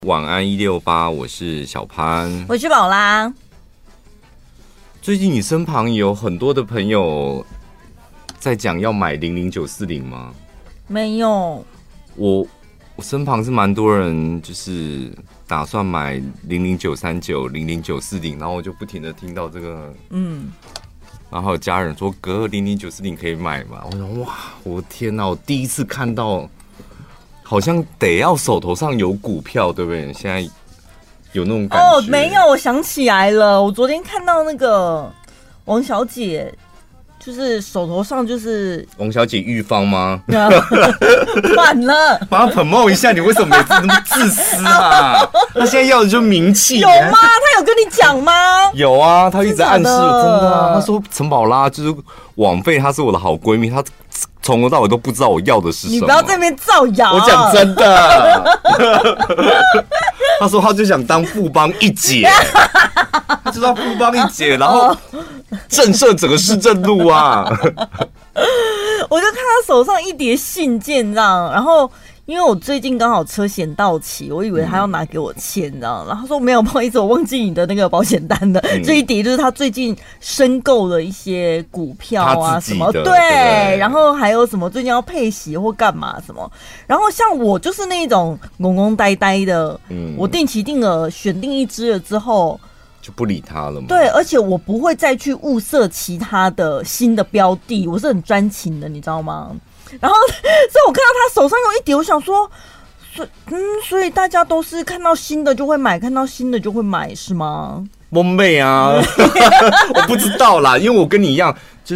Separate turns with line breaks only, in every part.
晚安168，我是小潘，
我是宝拉。
最近你身旁有很多的朋友在讲要买00940吗？
没有，
我身旁是蛮多人，就是打算买00939、00940，然后我就不停的听到这个，然后还有家人说哥00940可以买吗？我说哇，我的天哪，我第一次看到，好像得要手头上有股票，对不对？现在有那种感觉
哦，没有，我想起来了，我昨天看到那个王小姐，就是手头上就是
王小姐玉芳吗？
反了，
帮她 promote 一下，你为什么每次那么自私啊？她现在要的就是名气，
有吗？她有跟你讲吗？
有啊，她一直暗示我，真的啊。她说陈宝拉就是枉费，她是我的好闺蜜，她从头到尾都不知道我要的是什么。
你不要在那边造谣。
我讲真的。她说她就想当富邦一姐，她就当富邦一姐，然后震慑整个市政路啊。
我就看她手上一叠信件这样，然后因为我最近刚好车险到期，我以为他要拿给我签，这样，然后他说没有，不好意思，我忘记你的那个保险单的。这一叠就是他最近申购的一些股票啊什么，对，然后还有什么最近要配息或干嘛什么。然后像我就是那种懵懵呆呆的，我定期定额选定一支了之后。
就不理他了嘛。
对，而且我不会再去物色其他的新的标的，我是很专情的，你知道吗？然后，所以我看到他手上有一叠，我想说，所以大家都是看到新的就会买，看到新的就会买，是吗？
蒙妹啊，我不知道啦，因为我跟你一样，就是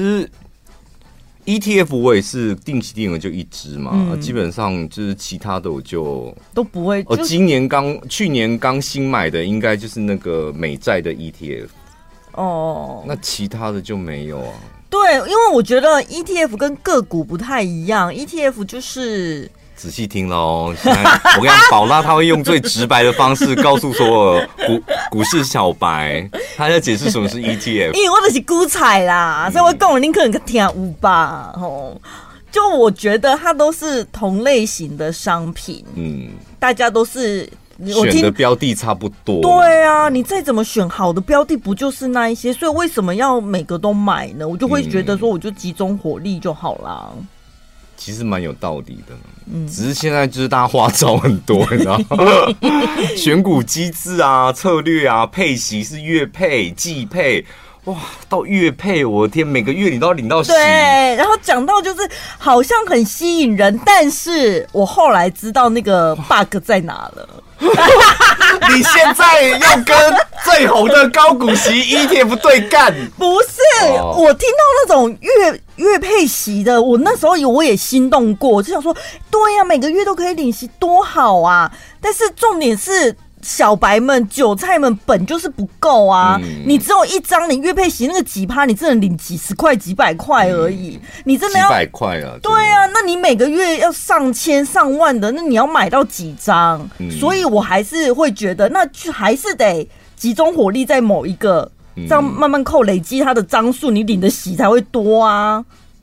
ETF 我也是定期定额就一支嘛，基本上就是其他的我就
都不会。
去年刚新买的应该就是那个美债的 ETF
哦，
那其他的就没有啊。
对，因为我觉得 ETF 跟个股不太一样 ，ETF 就是
仔细听喽。现在我跟你讲，宝拉他会用最直白的方式告诉所有股市小白，他在解释什么是 ETF。
因为我就是股彩啦，所以我讲你可能听有吧，就我觉得它都是同类型的商品，大家都是。
选的标的差不多，
对啊，你再怎么选好的标的，不就是那一些？所以为什么要每个都买呢？我就会觉得说，我就集中火力就好啦。
其实蛮有道理的，只是现在就是大家花招很多，你知道吗？选股机制啊、策略啊、配息是月配、季配。哇，到月配，我的天，每个月你都要领到息。
对，然后讲到就是好像很吸引人，但是我后来知道那个 bug 在哪了。
你现在要跟最红的高股息 ETF 对干？
不是，我听到那种月配息的，我那时候我也心动过，就想说，对呀，每个月都可以领息，多好啊！但是重点是。小白们、韭菜们本就是不够啊！你只有一张，你月配息那个几趴，你只能领几十块、几百块而已。你真的要
几百块啊？
对啊，那你每个月要上千、上万的，那你要买到几张？所以我还是会觉得，那就还是得集中火力在某一个，这样慢慢扣累积它的张数，你领的息才会多啊。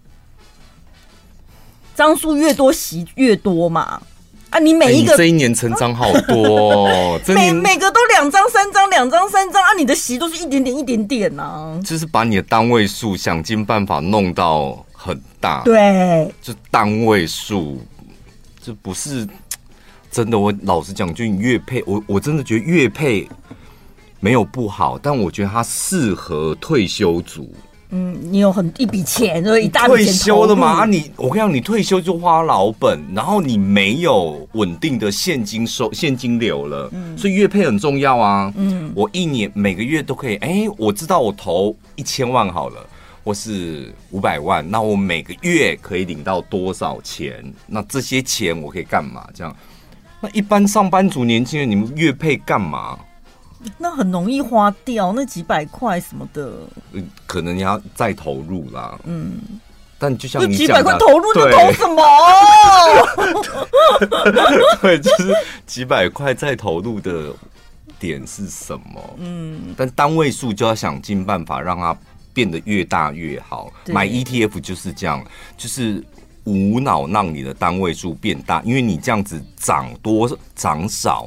张数越多，息越多嘛。啊，你每一个、
你这一年成长好多哦，
每个都2张、3张、2张、3张啊，你的息都是一点点、一点点啊，
就是把你的单位数想尽办法弄到很大，
对，
就单位数，这不是真的。我老实讲，就你月配，我真的觉得月配没有不好，但我觉得它适合退休族。
你有一笔钱，一大笔钱
退休了嘛？我跟你讲，你退休就花老本，然后你没有稳定的现金流了，所以月配很重要啊。我一年每个月都可以，我知道我投1000万好了，或是500万，那我每个月可以领到多少钱？那这些钱我可以干嘛？这样，那一般上班族、年轻人，你们月配干嘛？
那很容易花掉，那几百块什么的，
可能你要再投入啦。但就像你
讲的，几百块投入就投什么？
对，就是几百块再投入的点是什么？但单位数就要想尽办法让它变得越大越好。买 ETF 就是这样，就是无脑让你的单位数变大，因为你这样子涨多涨少，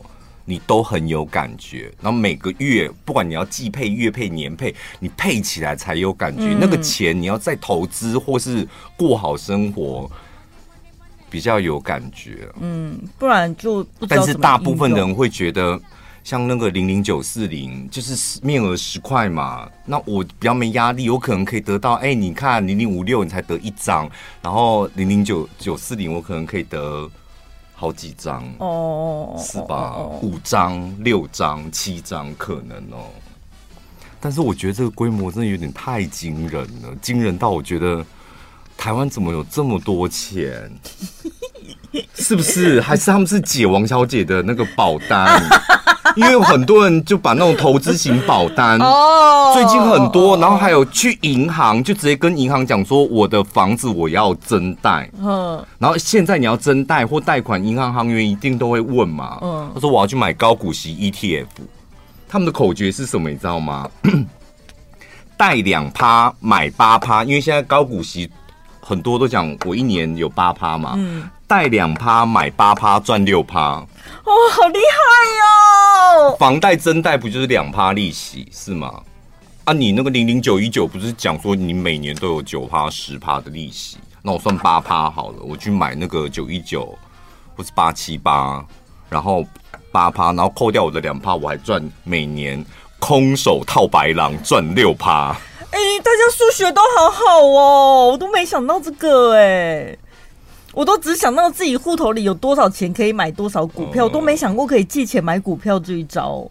你都很有感觉。然后每个月，不管你要季配、月配、年配，你配起来才有感觉。那个钱你要再投资或是过好生活，比较有感觉。
不然就不知道怎么运用。
但是大部分人会觉得。像那个00940就是面额10块嘛，那我比较没压力，我可能可以得到，你看0056你才得1张，然后00940我可能可以得好几张是吧？5张、6张、7张可能但是我觉得这个规模真的有点太惊人了，惊人到我觉得台湾怎么有这么多钱？是不是？还是他们是解王小姐的那个保单？因为很多人就把那种投资型保单，最近很多，然后还有去银行就直接跟银行讲说，我的房子我要增贷，然后现在你要增贷或贷款，银行行员一定都会问嘛，他说我要去买高股息 ETF， 他们的口诀是什么你知道吗？贷2%买8%，因为现在高股息很多都讲我1年有8%嘛，贷2%买8%赚6%，
好厉害哟！
房贷增贷不就是2%利息是吗？你那个00919不是讲说你每年都有9%、10%的利息？那我算8%好了，我去买那个919或是878，然后8%，然后扣掉我的2%，我还赚每年空手套白狼赚6%。
大家数学都好好哦，我都没想到这个我都只想到自己户头里有多少钱可以买多少股票，我都没想过可以借钱买股票这一招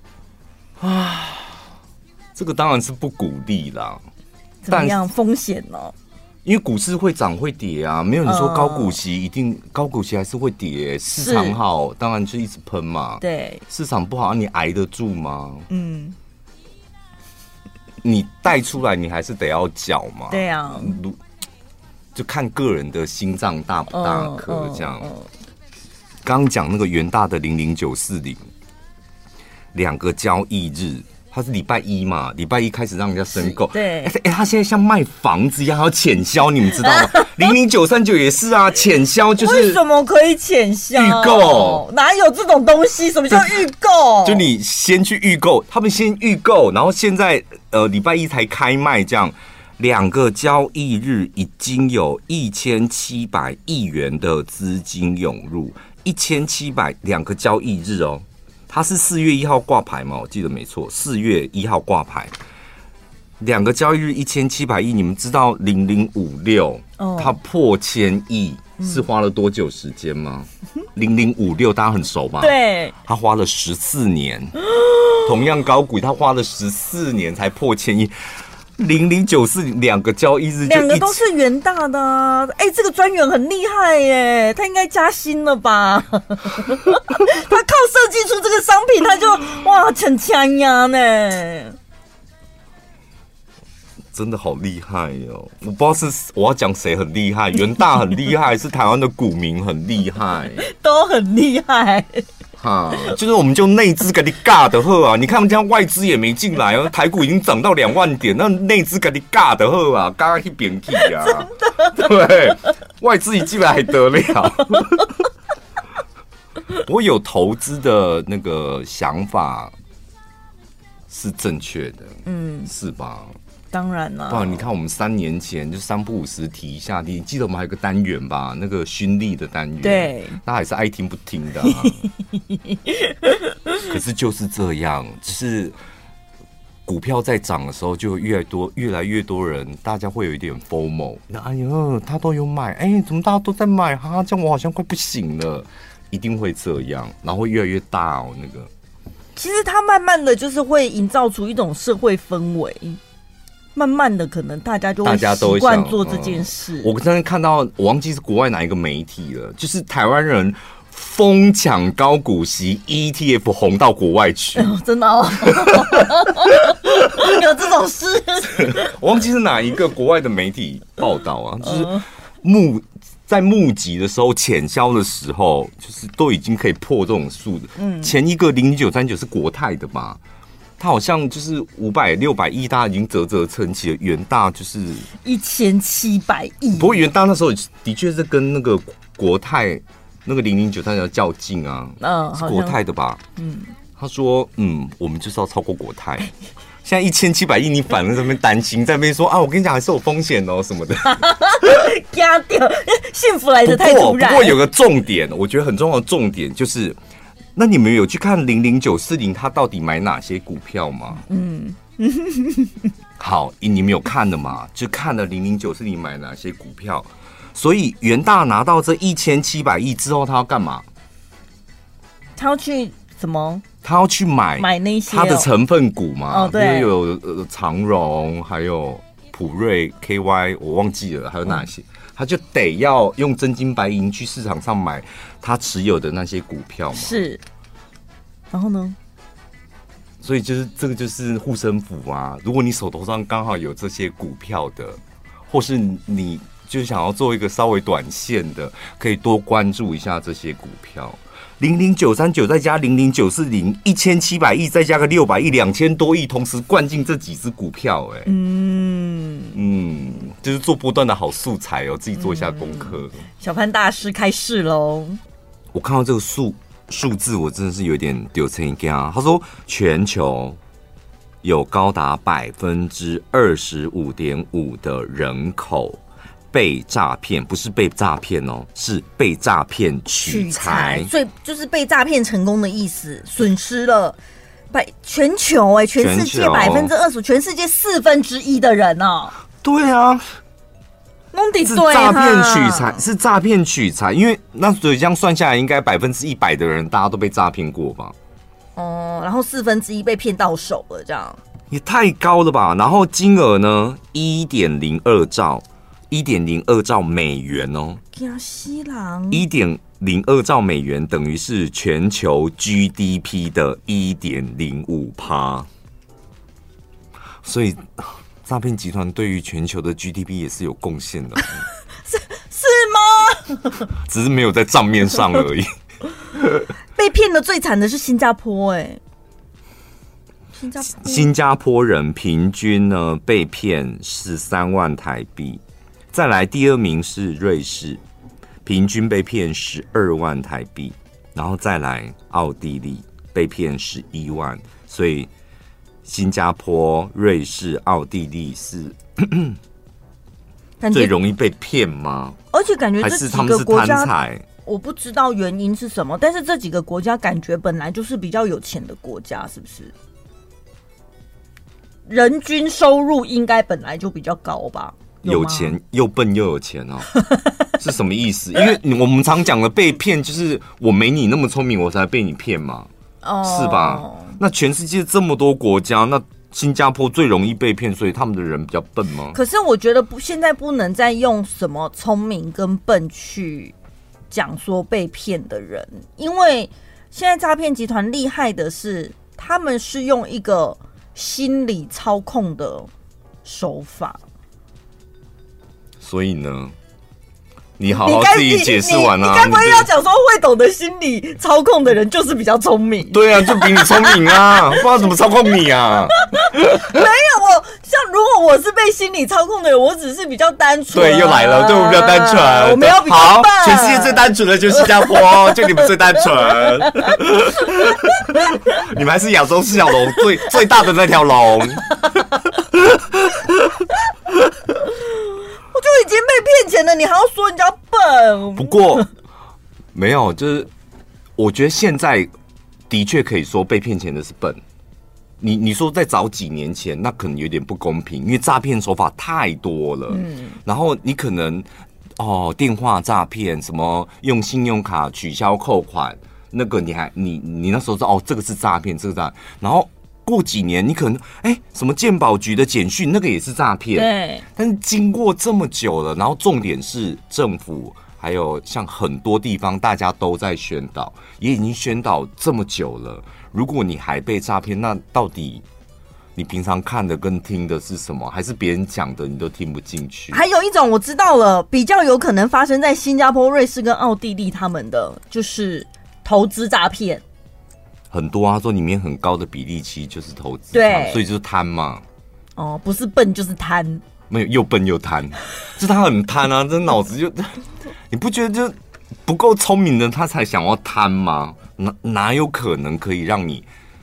这个当然是不鼓励啦。
怎么样？风险呢？
因为股市会涨会跌啊，没有人说高股息一定高股息还是会跌。市场好，当然就一直喷嘛。
对，
市场不好，你挨得住吗？你贷出来，你还是得要缴嘛。
对啊，
就看个人的心脏大不大颗这样。刚刚讲那个元大的00940，2个交易日。他是礼拜一嘛，礼拜一开始让人家申购。
对，
他现在像卖房子一样，还要潜销，你们知道吗？00939也是啊，潜销就是
为什么可以潜销？
预购
哪有这种东西？什么叫预购？
就你先去预购，他们先预购，然后现在礼拜一才开卖，这样2个交易日已经有1700亿元的资金涌入，2个交易日哦。它是4月1号挂牌嘛？我记得没错，4月1号挂牌，2个交易日1700亿。你们知道0056它破1000亿是花了多久时间吗？0056大家很熟吧？
对，
它花了14年。同样高股，它花了14年才破1000亿。00942个交易日就
2个都是元大的啊！这个专员很厉害耶，他应该加薪了吧？他靠设计出这个商品，他就哇很强呀呢！
真的好厉害哦！我不知道是我要讲谁很厉害，元大很厉害，还是台湾的股民很厉害？
都很厉害。
就是我们就内资给你尬的喝啊！你看我们这样外资也没进来哦，台股已经涨到2万点，那内资给你尬的喝啊，尬去扁气啊！真的，对，外资一进来还得了？我有投资的那个想法是正确的，是吧？
当然啦，
不然你看我们3年前就3不50提一下，你记得我们还有个单元吧？那个勋利的单元，
对，
那还是爱听不听的、可是就是这样，就是股票在涨的时候，就越来越多人，大家会有一点 FOMO。哎呦，他都有买，怎么大家都在买哈？这样我好像快不行了，一定会这样，然后会越来越大哦。那个，
其实它慢慢的就是会营造出一种社会氛围。慢慢的，可能大家就会习惯做这件事。
我真的看到，我忘记是国外哪一个媒体了，就是台湾人疯抢高股息 ETF 红到国外去，
真的哦，有这种事？
我忘记是哪一个国外的媒体报道啊，就是在募集的时候、潜销的时候，就是都已经可以破这种数的。前一个00939是国泰的吧？它好像就是500、600亿，大家已经啧称奇了。元大就是
1700亿。
不过元大那时候的确是跟那个国泰那个00939较劲啊，是国泰的吧？ 他说我们就是要超过国泰。现在1700亿，你反而在那边担心，在那边说啊，我跟你讲还是有风险哦什么的，
压掉，幸福来得太突然。
不过有个重点，我觉得很重要的重点就是，那你们有去看00940他到底买哪些股票吗？好，你们有看的嘛？就看了00940买哪些股票，所以元大拿到这1700亿之后，他要干嘛？
他要去什么？
他要去买
那些
他的成分股嘛？
对，
因为有长荣，还有普瑞、KY， 我忘记了，还有哪些？他就得要用真金白银去市场上买他持有的那些股票嘛。
是，然后呢？
所以就是这个就是护身符啊！如果你手头上刚好有这些股票的，或是你就是想要做一个稍微短线的，可以多关注一下这些股票。00939再加00940，1700亿再加个600亿，2000多亿，同时灌进这几只股票，就是做波段的好素材哦，自己做一下功课。
小潘大师开市喽！
我看到这个数字，我真的是有点丢成一家。他说，全球有高达25.5%的人口被诈骗，不是被诈骗哦，是被诈骗取财，
所以就是被诈骗成功的意思，损失了全球全世界20%，全世界1/4的人哦。
对啊，是诈骗取财，是诈骗取财，因为那所以这样算下来，应该100%的人大家都被诈骗过吧？
然后1/4被骗到手了，这样
也太高了吧？然后金额呢，1.02兆美元哦，1.02兆美元等于是全球 GDP 的1.05%，所以诈骗集团对于全球的 GDP 也是有贡献的，
是吗？
只是没有在账面上而已。
被骗的最惨的是新加坡，
新加坡人平均呢被骗13万台币。再来第二名是瑞士，平均被骗12万台币，然后再来奥地利被骗11万，所以新加坡、瑞士、奥地利是最容易被骗吗？
而且感觉这几个国家，
还是他们是贪财？
我不知道原因是什么，但是这几个国家感觉本来就是比较有钱的国家，是不是？人均收入应该本来就比较高吧？
有钱又笨又有钱哦，是什么意思？因为我们常讲的被骗，就是我没你那么聪明，我才被你骗嘛，是吧？那全世界这么多国家，那新加坡最容易被骗，所以他们的人比较笨吗？
可是我觉得现在不能再用什么聪明跟笨去讲说被骗的人，因为现在诈骗集团厉害的是，他们是用一个心理操控的手法。
所以呢，你好好自己解释完啊！
你该不会要讲说会懂得心理操控的人就是比较聪明？
对啊，就比你聪明啊！不知道怎么操控你啊？
没有，像如果我是被心理操控的人，我只是比较单纯。
对，又来了，对我比较单纯，
我没有比较笨。
全世界最单纯的就是新加坡，就你们最单纯。你们还是亚洲四小龙最大的那条龙。
我就已经被骗钱了，你还要说人家笨？
不过没有，就是我觉得现在的确可以说被骗钱的是笨。你说在早几年前，那可能有点不公平，因为诈骗手法太多了。然后你可能电话诈骗，什么用信用卡取消扣款，那个你那时候说这个是诈骗，这个诈骗，然后过几年你可能什么健保局的简讯，那个也是诈骗。
对。
但是经过这么久了，然后重点是政府还有像很多地方大家都在宣导，也已经宣导这么久了。如果你还被诈骗，那到底你平常看的跟听的是什么？还是别人讲的你都听不进去？
还有一种我知道了，比较有可能发生在新加坡、瑞士跟奥地利，他们的就是投资诈骗。
很多啊，说里面很高的比例其实就是投资，
对，
所以就是贪嘛。
不是笨就是贪，
没有又笨又贪，就他很贪啊，这脑子就你不觉得就不够聪明的他才想要贪吗？哪有可能可以让你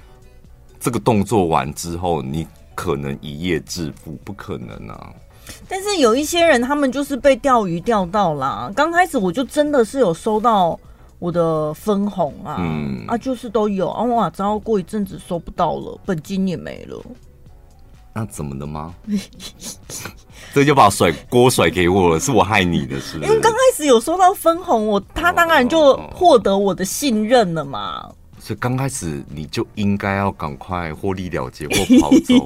这个动作完之后，你可能一夜致富，不可能啊。
但是有一些人，他们就是被钓鱼钓到啦。刚开始我就真的是有收到我的分红啊，就是都有啊，哇，然后过一阵子收不到了，本金也没了。
那怎么的吗？这就把锅甩给我了，是我害你的，是不是？
因为刚开始有收到分红，他当然就获得我的信任了嘛。
所以刚开始你就应该要赶快获利了结或跑走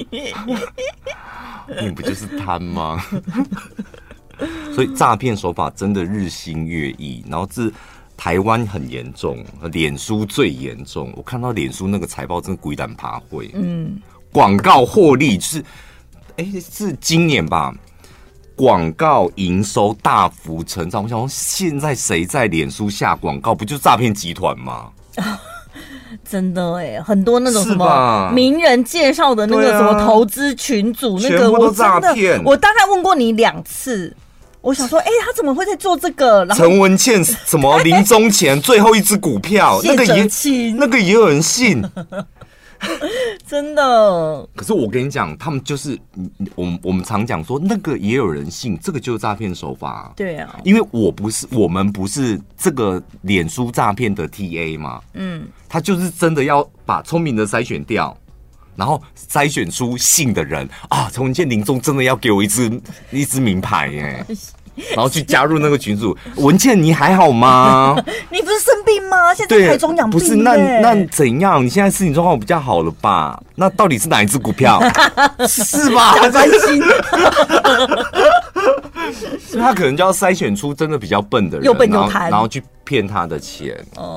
啊！你不就是贪吗？所以诈骗手法真的日新月异，然后台湾很严重，脸书最严重。我看到脸书那个财报真的鬼胆爬会，广告获利就是是今年吧，广告营收大幅成长。我想说，现在谁在脸书下广告，不就是诈骗集团吗？
真的很多那种什么名人介绍的那个什么投资群组，那个我真的，我大概问过你2次。我想说，他怎么会在做这个？然后
陈文茜什么临终前最后一只股票，那个也有人信。
真的，
可是我跟你讲，他们就是我们常讲说，那个也有人信，这个就是诈骗手法。
对啊，
因为我们不是这个脸书诈骗的 TA 嘛，他就是真的要把聪明的筛选掉，然后筛选出信的人啊。陈文茜临终真的要给我一支名牌然后去加入那个群组。文茜，你还好吗？
你不是生病吗？现在在台中养病。
不是，那怎样？你现在身体状况比较好了吧？那到底是哪一只股票？是吧？
假专心。
所以他可能就要筛选出真的比较笨的人，
又笨又贪，
然后去骗他的钱。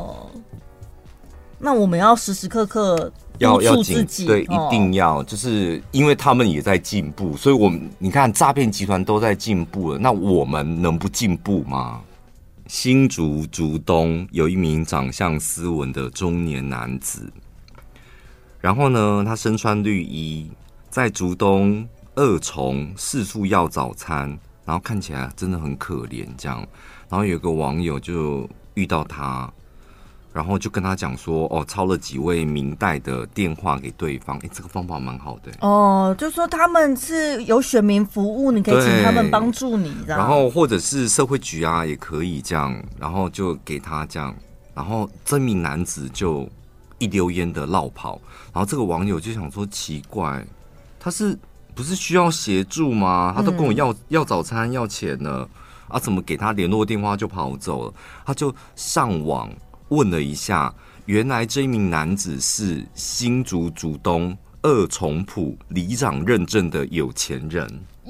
那我们要时时刻刻
要
自己，
对，一定要，就是因为他们也在进步，所以你看诈骗集团都在进步了，那我们能不进步吗？新竹竹东有一名长相斯文的中年男子，然后呢，他身穿绿衣，在竹东2重四处要早餐，然后看起来真的很可怜这样，然后有个网友就遇到他。然后就跟他讲说，抄了几位明代的电话给对方，这个方法蛮好的。
就说他们是有选民服务，你可以请他们帮助你，这样。
然后或者是社会局啊，也可以这样，然后就给他这样，然后这名男子就一溜烟的落跑。然后这个网友就想说，奇怪，他不是需要协助吗？他都跟我要早餐要钱了啊，怎么给他联络电话就跑走了？他就上网问了一下，原来这一名男子是新竹竹东2重埔里长认证的有钱人，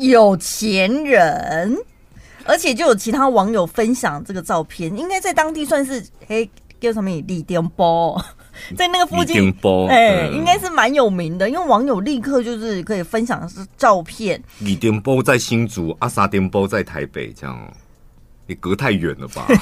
而且就有其他网友分享这个照片，应该在当地算是叫什么李颠波，在那个附近，应该是蛮有名的，因为网友立刻就是可以分享是照片。
李颠波在新竹，沙颠波在台北，这样也隔太远了吧？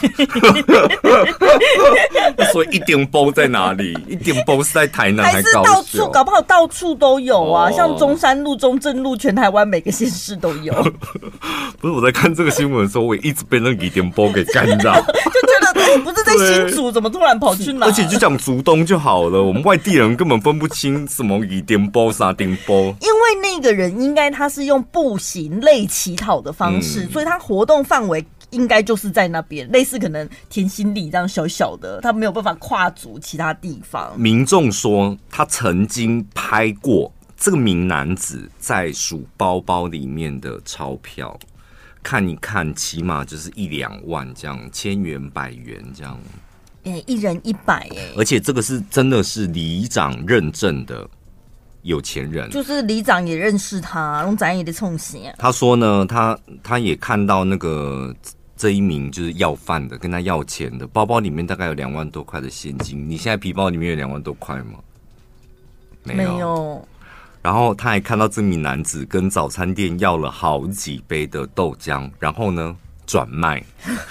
所以一点包在哪里？一点包是在台南还是高雄？
到处，搞不好到处都有啊，像中山路、中正路，全台湾每个县市都有。
不是，我在看这个新闻的时候，我也一直被那个一点包给干扰，
就觉得不是在新竹，怎么突然跑去哪？
而且就讲竹东就好了，我们外地人根本分不清什么一点包、沙丁包。
因为那个人应该他是用步行类乞讨的方式，所以他活动范围应该就是在那边，类似可能田心里这样小小的，他没有办法跨足其他地方。
民众说，他曾经拍过这个名男子在数包包里面的钞票，看一看，起码就是1-2万这样，千元、百元这样。
一人100
而且这个是真的是里长认证的有钱人，
就是里长也认识他，龙仔也得冲洗。
他说呢，他也看到那个这一名就是要饭的，跟他要钱的，包包里面大概有2万多块的现金。你现在皮包里面有2万多块吗？
没有。
然后他还看到这名男子跟早餐店要了好几杯的豆浆，然后呢转卖。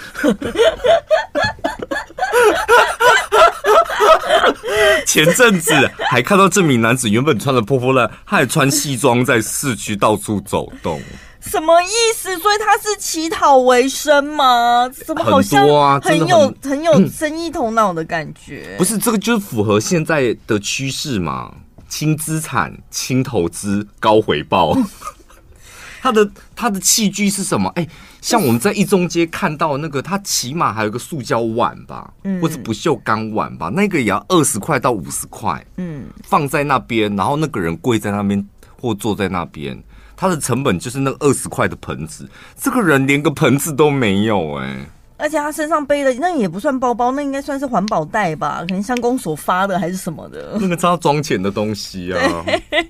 前阵子还看到这名男子原本穿的破破烂，他还穿西装在市区到处走动。
什么意思？所以他是乞讨为生吗？怎么好像很有生意头脑的感觉？
不是，这个就是符合现在的趋势嘛。 轻资产、轻投资、高回报。它的器具是什么？像我们在一中街看到那个，它起码还有一个塑胶碗吧，或者不锈钢碗吧，那个也要20块到50块，放在那边，然后那个人跪在那边或坐在那边，它的成本就是那20块的盆子，这个人连个盆子都没有
而且他身上背的那也不算包包，那应该算是环保袋吧？可能乡公所发的还是什么的。
那个是要装钱的东西啊。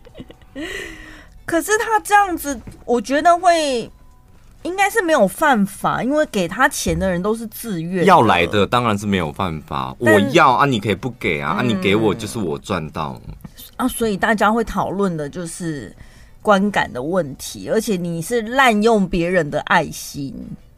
可是他这样子，我觉得应该是没有犯法，因为给他钱的人都是自愿的。
要来的当然是没有犯法，我要啊，你可以不给啊，你给我就是我赚到
啊，所以大家会讨论的就是观感的问题，而且你是滥用别人的爱心。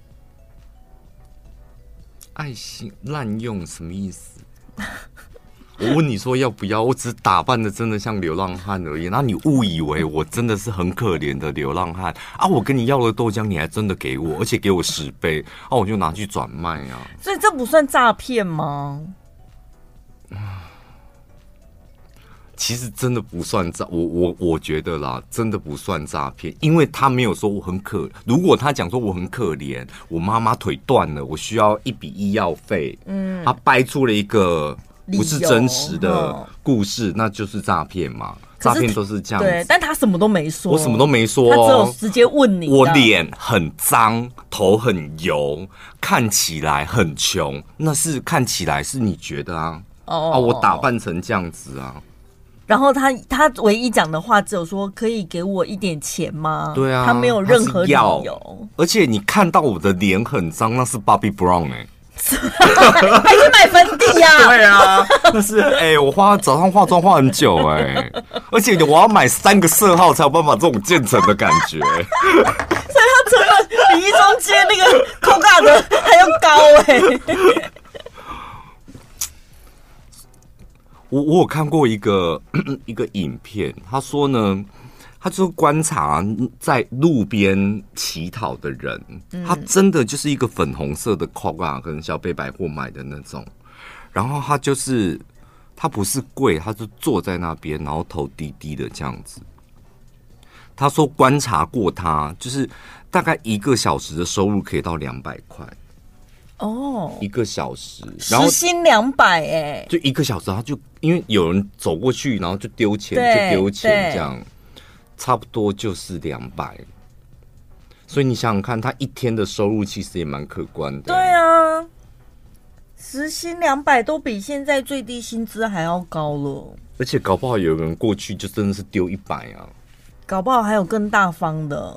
爱心滥用什么意思？我问你说要不要？我只是打扮的真的像流浪汉而已，那你误以为我真的是很可怜的流浪汉啊！我跟你要了豆浆，你还真的给我，而且给我10倍，我就拿去转卖啊！
所以这不算诈骗吗？
其实真的不算诈，我觉得啦，真的不算诈骗，因为他没有说我很可，如果他讲说我很可怜，我妈妈腿断了，我需要一笔医药费，他掰出了一个不是真实的故事，那就是诈骗嘛。诈骗都是这样子，
对，但他什么都没说，
我什么都没说，
他只有直接问你，
我脸很脏，头很油，看起来很穷，那是看起来是你觉得啊，我打扮成这样子啊。
然后他唯一讲的话只有说可以给我一点钱吗？
对啊，
他没有任何理由。
而且你看到我的脸很脏，那是 Bobbi Brown
还去买粉底呀？
对啊，那是我早上化妆化很久而且我要买3个色号才有办法这种渐层的感觉。所以
他成了比一中街那个 Coca 的还要高
我有看过一个影片，他说呢，他就是观察在路边乞讨的人，他真的就是一个粉红色的 Coca 跟小北百货买的那种，然后他不是跪，他就坐在那边，然后头低低的这样子。他说观察过他，就是大概1个小时的收入可以到200块。1个小时，然后
时薪200
就1个小时，他就因为有人走过去，然后就丢钱，这样，差不多就是200。所以你想想看，他一天的收入其实也蛮可观的。
对啊，时薪200都比现在最低薪资还要高了。
而且搞不好有人过去就真的是丢100啊，
搞不好还有更大方的。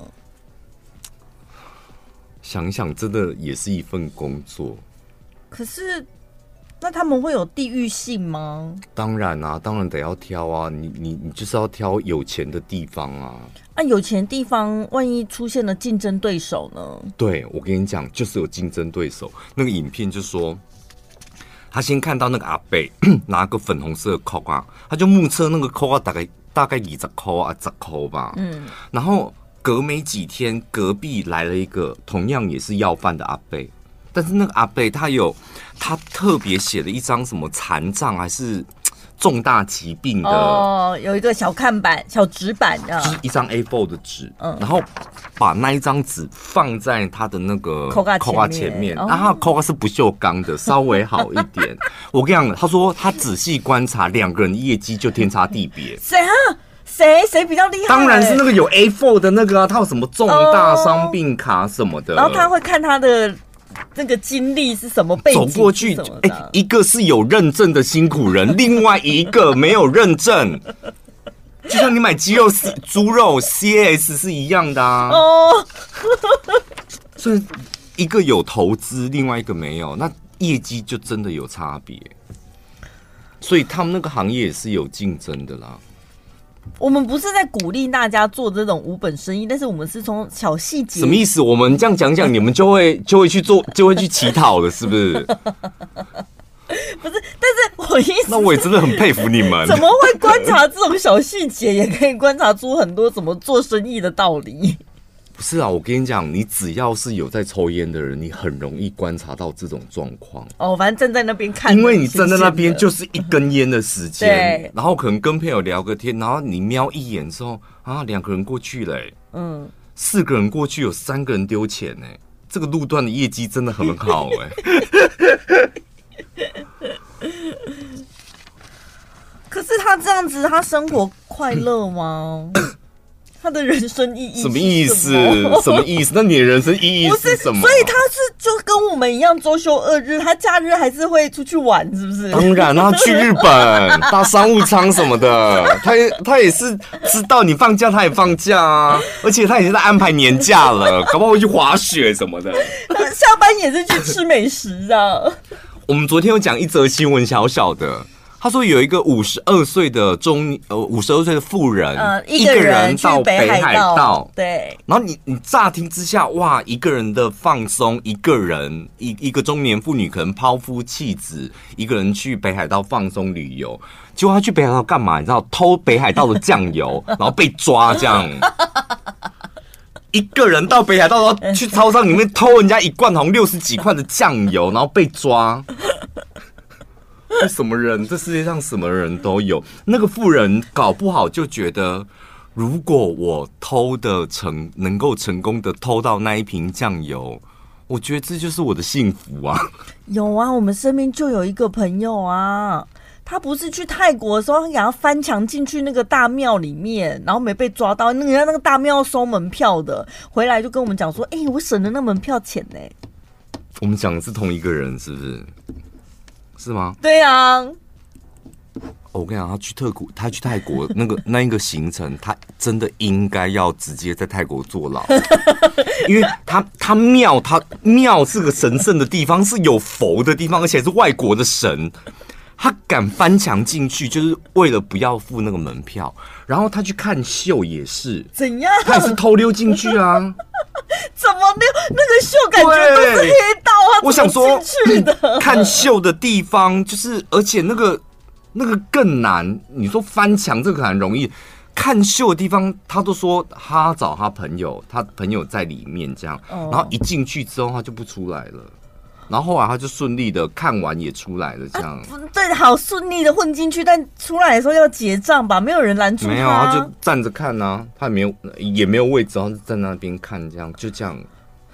想一想，真的也是一份工作。
可是，那他们会有地域性吗？
当然啊，当然得要挑啊，你就是要挑有钱的地方啊。
有钱的地方，万一出现了竞争对手呢？对，
我跟你讲，就是有竞争对手。那个影片就说，他先看到那个阿伯拿个粉红色的扣啊，他就目测那个扣啊，大概20块啊，10块吧。然后。隔没几天，隔壁来了一个同样也是要饭的阿伯，但是那个阿伯他特别写了一张什么残障还是重大疾病的
有一个小看板、小纸板的，
就是一张 A4 的纸，然后把那一张纸放在他的那个Coca前面，然后他的Coca是不锈钢的，稍微好一点。我跟你讲，他说他仔细观察，2个人的业绩就天差地别。
谁比较厉害？
当然是那个有 A4 的那个啊，他有什么重大伤病卡什么的，
然后他会看他的那个经历是什么背景，
走过去，一个是有认证的辛苦人，另外一个没有认证，就像你买猪肉 CAS 是一样的啊。所以一个有投资，另外一个没有，那业绩就真的有差别。所以他们那个行业也是有竞争的啦。
我们不是在鼓励大家做这种无本生意，但是我们是从小细节。
什么意思？我们这样讲，你们就会去做，就会去乞讨了，是不是？
不是，但是我意思，
那我也真的很佩服你们。
怎么会观察这种小细节，也可以观察出很多怎么做生意的道理？
不是啊，我跟你讲，你只要是有在抽烟的人，你很容易观察到这种状况。
哦，反正站在那边看，
因为你站在那边就是一根烟的时间，
对，
然后可能跟朋友聊个天，然后你瞄一眼之后啊，2个人过去了，4个人过去有3个人丢钱哎，这个路段的业绩真的很好哎。
可是他这样子，他生活快乐吗？他的人生意义
什么意思？什么意思？那你的人生意义是什么？
所以他是就跟我们一样，周休2日，他假日还是会出去玩，是不是？
当然，他去日本搭商务舱什么的，他也是知道你放假，他也放假啊，而且他也是在安排年假了，搞不好会去滑雪什么的。
下班也是去吃美食啊。
我们昨天有讲一则新闻，小小的。他说有一个52岁的52岁的妇人，
一个人到北海道，
对。然后你乍听之下，哇，一个人的放松，一个人一个中年妇女可能抛夫弃子，一个人去北海道放松旅游。结果他去北海道干嘛？你知道，偷北海道的酱油，然后被抓这样。一个人到北海道，然后去超商里面偷人家1罐红60几块的酱油，然后被抓。什么人？这世界上什么人都有。那个妇人搞不好就觉得，如果我能够成功的偷到那一瓶酱油，我觉得这就是我的幸福啊。
有啊，我们身边就有一个朋友啊，他不是去泰国的时候，他给他翻墙进去那个大庙里面，然后没被抓到。人家那个大庙收门票的，回来就跟我们讲说：“我省了那门票钱呢。”
我们讲的是同一个人，是不是？是吗？
对啊。
我跟你讲，他去泰国那一个行程，他真的应该要直接在泰国坐牢，因为他庙是个神圣的地方，是有佛的地方，而且是外国的神。他敢翻墙进去，就是为了不要付那个门票。然后他去看秀也是，
怎样？
他也是偷溜進去啊。
怎么溜？那个秀感觉都是黑道啊！
我想说，
进去的
看秀的地方就是，而且那个更难。你说翻墙这个很容易，看秀的地方他都说他找他朋友在里面这样，然后一进去之后他就不出来了。然后后来他就顺利的看完也出来了，这样、
对，好顺利的混进去，但出来的时候要结账吧，没有人拦住他。
没有，他就站着看啊，他也没有位置，然后就在那边看，这样就这样。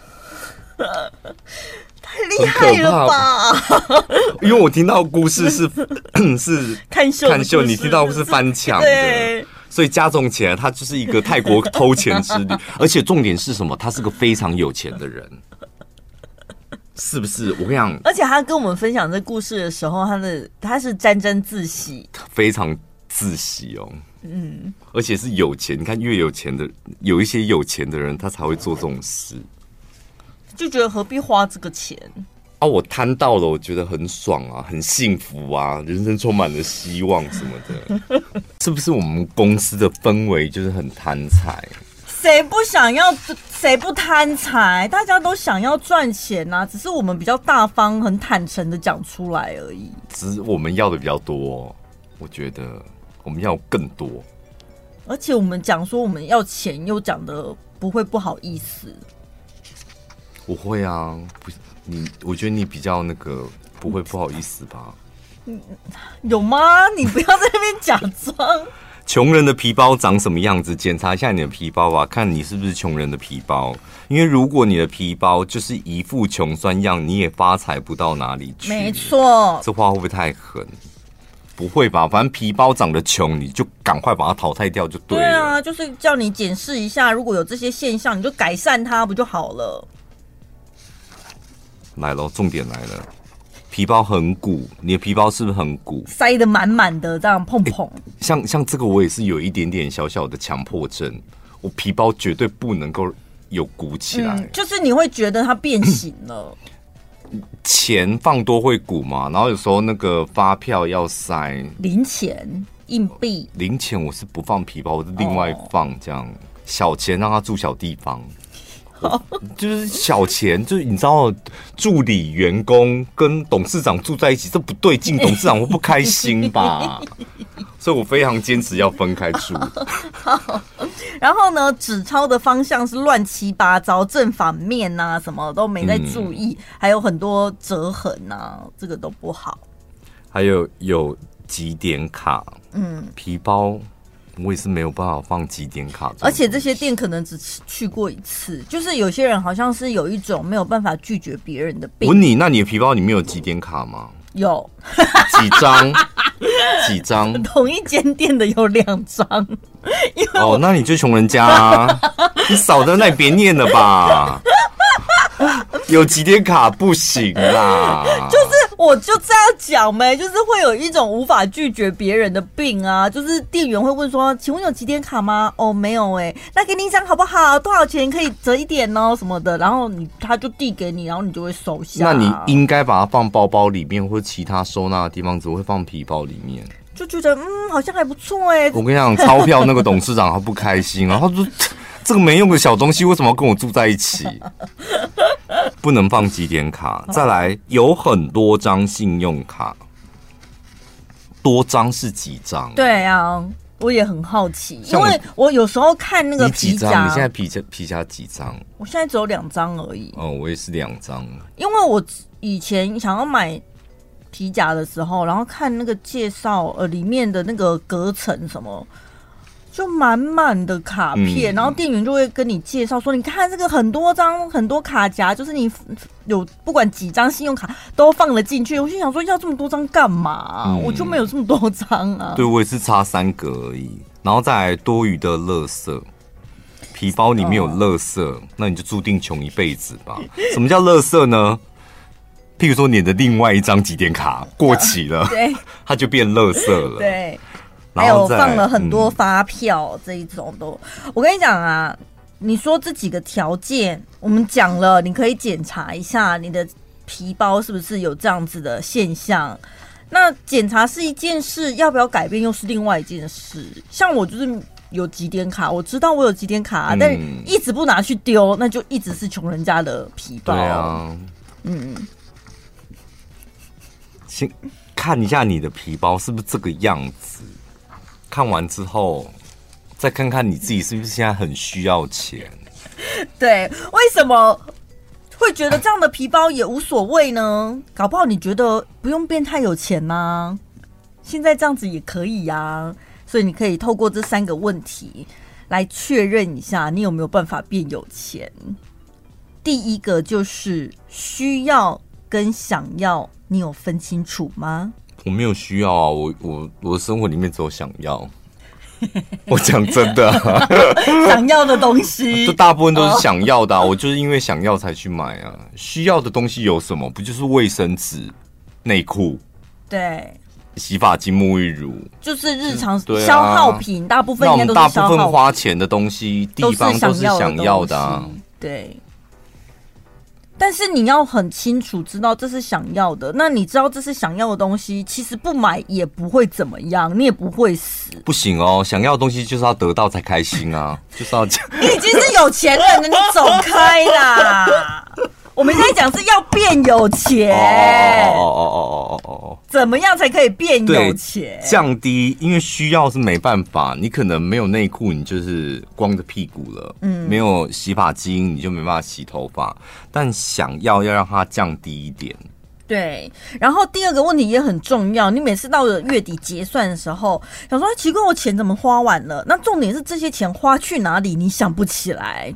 太厉害了吧！
因为我听到的故事是
看秀，
你听到是翻墙的，所以加重起来，他就是一个泰国偷钱之旅，而且重点是什么？他是个非常有钱的人。是不是？我跟你讲，
而且他跟我们分享这故事的时候，他是沾沾自喜，
非常自喜哦。而且是有钱，你看越有钱的，有一些有钱的人，他才会做这种事，
就觉得何必花这个钱
啊？我贪到了，我觉得很爽啊，很幸福啊，人生充满了希望什么的。是不是我们公司的氛围就是很贪财？
谁不想要？谁不贪财？大家都想要赚钱啊，只是我们比较大方、很坦诚的讲出来而已。
只是我们要的比较多，我觉得我们要更多。
而且我们讲说我们要钱，又讲的不会不好意思。
我会啊，我觉得你比较那个不会不好意思吧？
有吗？你不要在那边假装。
穷人的皮包长什么样子？检查一下你的皮包吧，看你是不是穷人的皮包。因为如果你的皮包就是一副穷酸样，你也发财不到哪里去。
没错，
这话会不会太狠？不会吧，反正皮包长得穷，你就赶快把它淘汰掉就对了。
对啊，就是叫你检视一下，如果有这些现象，你就改善它，不就好了？
来咯，重点来了。皮包很鼓，你的皮包是不是很鼓？
塞得满满的，这样碰碰。
像这个我也是有一点点小小的强迫症，我皮包绝对不能够有鼓起来。
就是你会觉得它变形了。
钱放多会鼓嘛，然后有时候那个发票要塞
零钱、硬币。
零钱我是不放皮包，我是另外放这样。小钱让它住小地方。 就是小钱，就是你知道，助理员工跟董事长住在一起，这不对劲，董事长会不开心吧？所以我非常坚持要分开住。
然后呢，纸钞的方向是乱七八糟，正反面啊，什么都没在注意，还有很多折痕啊，这个都不好。
还有集点卡，皮包。我也是没有办法放集点卡，
而且这些店可能只去过一次，就是有些人好像是有一种没有办法拒绝别人的病。
问你，那你的皮包里面有集点卡吗？
有
几张？几张？
同一间店的有2张。
哦，那你就穷人家啊！你少的那你别念了吧。有集点卡不行啦，
就是我就这样讲没，就是会有一种无法拒绝别人的病啊，就是店员会问说，请问有集点卡吗？哦，没有欸，那给你一张好不好？多少钱可以折一点哦什么的，然后他就递给你，然后你就会收下。
那你应该把它放包包里面或者其他收纳的地方，只会放皮包里面。
就觉得好像还不错欸。
我跟你讲，钞票那个董事长他不开心啊，他说这个没用的小东西为什么要跟我住在一起？不能放集点卡。再来，有很多张信用卡，多张是几张？
对啊，我也很好奇，因为我有时候看那个皮夹，
你现在皮夹几张？
我现在只有2张而已。
哦，我也是2张。
因为我以前想要买皮夹的时候，然后看那个介绍，里面的那个隔层什么。就满满的卡片，然后店员就会跟你介绍说，你看这个很多张很多卡夹，就是你有不管几张信用卡都放了进去。我就想说，要这么多张干嘛？我就没有这么多张啊。
对，我也是差3格而已。然后再来多余的垃圾，皮包里面有垃圾，那你就注定穷一辈子吧。什么叫垃圾呢？譬如说你的另外一张集点卡过期了，
对，
它就变垃圾了。
对。还有放了很多发票，这一种都，我跟你讲啊，你说这几个条件，我们讲了，你可以检查一下你的皮包是不是有这样子的现象。那检查是一件事，要不要改变又是另外一件事。像我就是有集点卡，我知道我有集点卡，但一直不拿去丢，那就一直是穷人家的皮包。
对啊，先看一下你的皮包是不是这个样子。看完之后，再看看你自己是不是现在很需要钱。
对，为什么会觉得这样的皮包也无所谓呢？搞不好你觉得不用变太有钱啊，现在这样子也可以啊。所以你可以透过这3个问题来确认一下，你有没有办法变有钱。第一个就是需要跟想要，你有分清楚吗？
我没有需要啊，我的生活里面只有想要。我讲真的、啊，
想要的东西，
就大部分都是想要的、啊。我就是因为想要才去买啊。需要的东西有什么？不就是卫生纸、内裤、
对，
洗发精、沐浴乳，
就是日常消耗品，大部分应该都是消耗品。
那我们大部分花钱的东西，地方都是想要的啊。
对。但是你要很清楚知道这是想要的，那你知道这是想要的东西，其实不买也不会怎么样，你也不会死。
不行哦，想要的东西就是要得到才开心啊，就是要讲。
你已经是有钱人了，你走开啦！我们现在讲是要变有钱。怎么样才可以变有钱？
降低，因为需要是没办法，你可能没有内裤，你就是光着屁股了。没有洗发精，你就没办法洗头发。但想要让它降低一点。
对，然后第2个问题也很重要，你每次到了月底结算的时候，想说奇怪，我钱怎么花完了？那重点是这些钱花去哪里？你想不起来。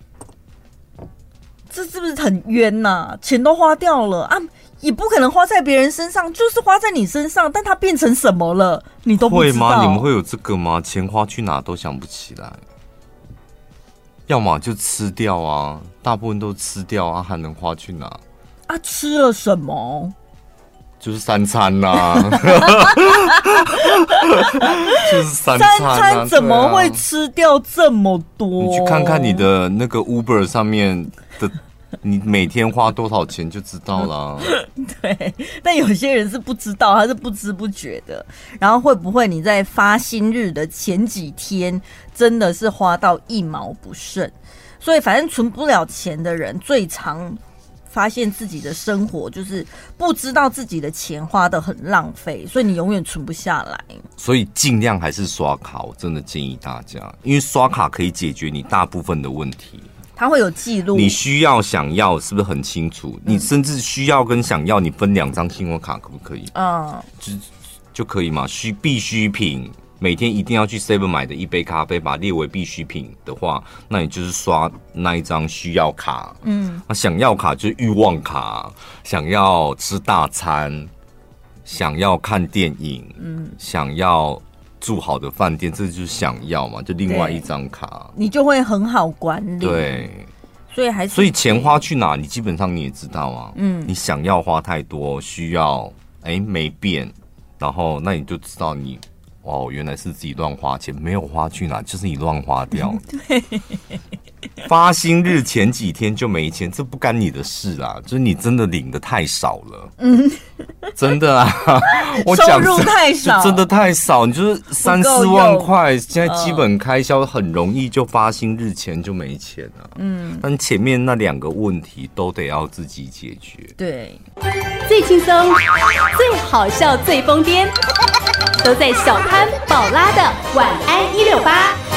这是不是很冤呐？钱都花掉了啊，也不可能花在别人身上，就是花在你身上，但它变成什么了，你都不知道。
会吗？你们会有这个吗？钱花去哪都想不起来，要么就吃掉啊，大部分都吃掉啊，还能花去哪？
啊，吃了什么？
就是3餐啊，就是3餐啊。
3餐怎么会吃掉这么多？
你去看看你的那个 Uber 上面的，你每天花多少钱就知道了。
对，但有些人是不知道，他是不知不觉的。然后会不会你在发薪日的前几天真的是花到1毛不剩？ 所以反正存不了钱的人最常发现自己的生活就是不知道自己的钱花得很浪费，所以你永远存不下来。
所以尽量还是刷卡，我真的建议大家，因为刷卡可以解决你大部分的问题。
它会有记录，
你需要想要是不是很清楚？你甚至需要跟想要，你分2张信用卡可不可以？就可以嘛？必需品。每天一定要去 7 买的一杯咖啡，把它列为必需品的话，那你就是刷那一张需要卡。那想要卡就是欲望卡，想要吃大餐，想要看电影，想要住好的饭店，这就是想要嘛，就另外一张卡，
你就会很好管理。
对，
所以
钱花去哪，你基本上你也知道啊。你想要花太多，需要没变，然后那你就知道你。原来是自己乱花钱，没有花去哪，就是你乱花掉。
对，
发薪日前几天就没钱，这不干你的事啊，就是你真的领的太少了。真的啊，我讲
收入太少，
真的太少，你就是3-4万块，现在基本开销很容易就发薪日前就没钱了。但前面那2个问题都得要自己解决。
对，
最轻松、最好笑、最疯癫，都在小潘宝拉的晚安168。